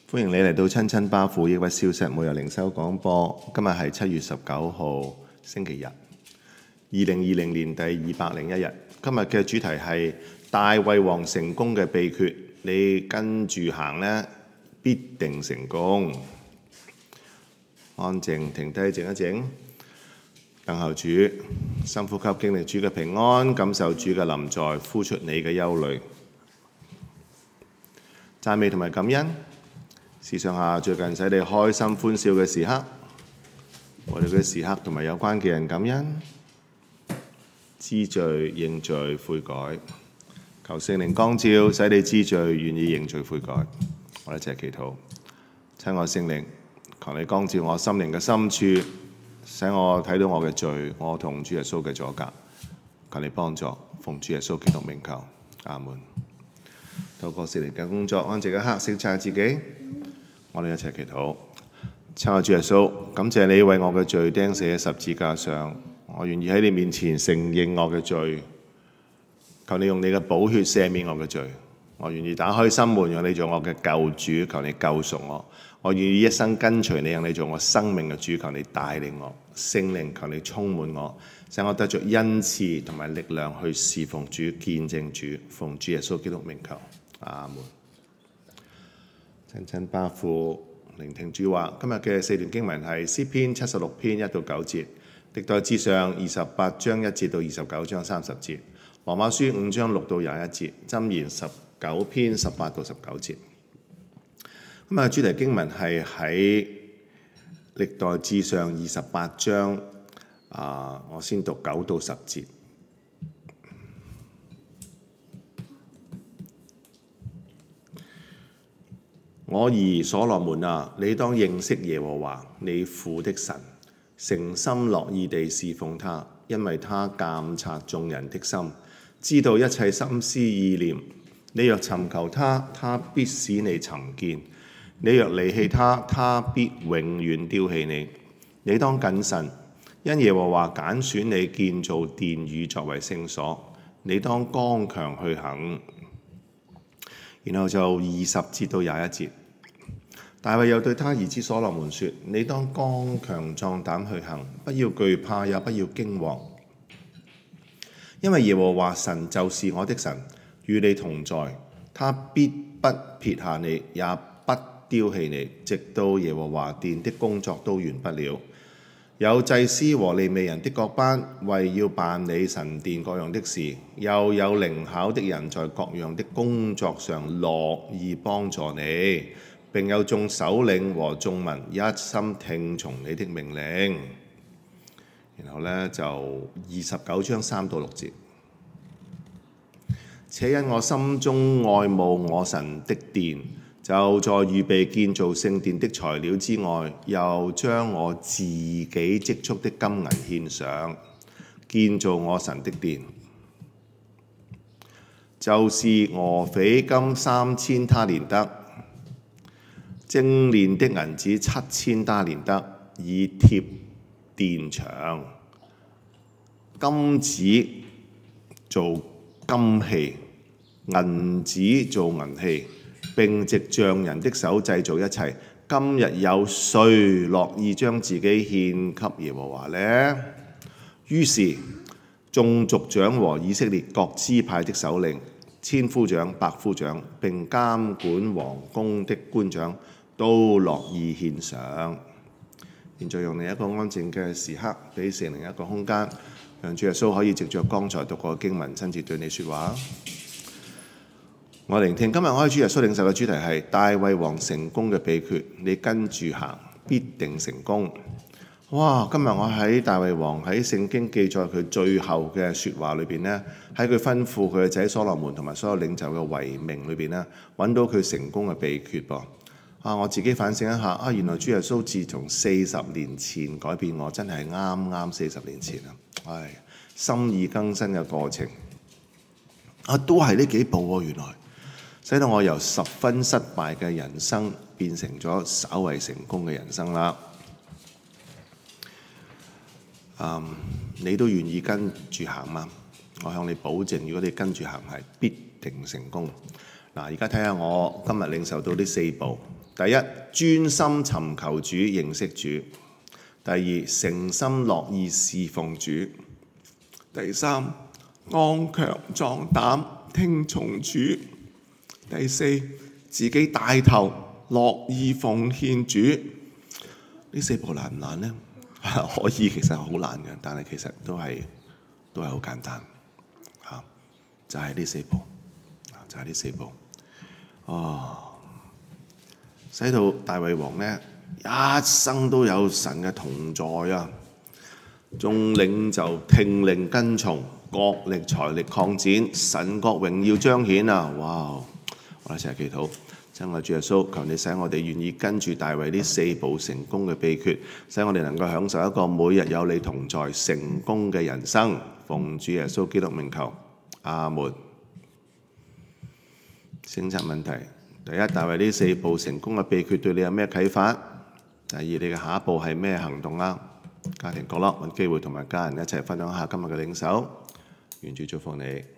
歡迎你嚟到親親巴富抑鬱消失每日靈修廣播。今日係7月19號星期日，2020年第201日。今日嘅主題係大衛王成功嘅秘訣，你跟住行呢，必定成功。安靜，停低，靜一靜，等候主，深呼吸，經歷主嘅平安，感受主嘅臨在，呼出你嘅憂慮，讚美同埋感恩。試想下最近使你開心歡笑嘅時刻，我哋嘅時刻同埋有關嘅人感恩，知罪認罪悔改，求聖靈光照，使你知罪願意認罪悔改。我哋一齊祈禱，親愛聖靈，求你光照我心靈嘅深處，使我睇到我嘅罪，我同主耶穌嘅阻隔。求你幫助，奉主耶穌基督名求，阿門。透過聖靈嘅工作，安靜一刻，省察自己。我哋一齊祈禱，親愛主耶穌，感謝你為我嘅罪釘死喺十字架上，我願意喺你面前承認我嘅罪，求你用你嘅寶血赦免我嘅罪，我願意打開心門，讓你做我嘅救主，求你救贖我，我願意一生跟隨你，讓你做我生命嘅主，求你帶領我，聖靈求你充滿我，使我得着恩賜同埋力量去侍奉主、見證主，奉主耶穌基督名求，阿門。親親巴富，聆聽主話。今日嘅4段經文係詩篇76篇1到9節，歷代志上28章1節到29章30節，羅馬書5章6到21節，箴言19篇18到19節。今日主題經文係喺歷代志上28章，我先讀9到10節。我兒所羅門啊，你當認識耶和華你父的神，誠心樂意地侍奉他，因為他監察眾人的心，知道一切心思意念。你若尋求他，他必使你尋見；你若離棄他，他必永遠丟棄你。你當謹慎，因耶和華揀選你建造殿宇作為聖所，你當剛強去行。然後就20節到21節，大衛又對他兒子所羅門說：你當剛強壯膽去行，不要懼怕，也不要驚惶，因為耶和華神就是我的神，與你同在，他必不撇下你，也不丟棄你，直到耶和華殿的工作都完畢了。有祭司和利未人的各班，為要辦理神殿各樣的事，又有靈巧的人在各樣的工作上樂意幫助你，並有眾首領和眾民一心聽從你的命令。然後呢，就29章3到6節，且因我心中愛慕我神的殿，就在預備建造聖殿的材料之外，又將我自己積蓄的金銀獻上，建造我神的殿。就是俄斐金3000他連得，精煉的銀子7000他連得，以貼殿牆。金子做金器，銀子做銀器，並藉匠人的手製造一切。今日有誰樂意將自己獻給耶和華呢？於是眾族長和以色列各支派的首領、千夫長、百夫長，並監管王宮的官長，都樂意獻上。現在用另一個安靜嘅時刻，俾聖靈一個空間，讓主耶穌可以藉着剛才讀過嘅經文，親自對你說話。我聆聽今日我喺主耶穌領受嘅主題係大衛王成功嘅秘訣，你跟住行必定成功。哇！今日我喺大衛王喺聖經記載佢最後嘅説話裏邊呢，喺佢吩咐佢嘅仔所羅門同埋所有領袖嘅遺命裏邊呢，揾到佢成功嘅秘訣噃。我自己反省一下，原來主耶穌自從40年前改變我，真係啱啱40年前啊！心意更新嘅過程都係呢幾步喎，原來使到我由十分失敗嘅人生變成咗稍為成功嘅人生啦。你都願意跟住行嗎？我向你保證，如果你跟住行係必定成功。嗱，而家睇下我今日領受到呢4步。 第一，專心尋求主，認識主；第二，誠心樂意侍奉主；第三，剛強壯膽聽從主；第四，自己帶頭樂意奉獻主。呢4步難唔難呢？可以，其實好難嘅，但係其實都係好簡單嚇，就係呢4步，就係呢4步。使到大衛王呢，一生都有神嘅同在啊！眾領袖聽令跟從，國力財力擴展，神國榮耀彰顯啊！哇！我哋一齊祈禱，親愛主耶穌，求你使我哋願意跟住大衛呢4步成功嘅秘訣，使我哋能夠享受一個每日有你同在成功嘅人生。奉主耶穌基督名求，阿門。選擇問題：第一，大衛呢4步成功嘅秘訣對你有咩啟發？第二，你嘅下一步係咩行動啊？家庭角落揾機會同埋家人一齊分享下今日嘅領受，願主祝福你。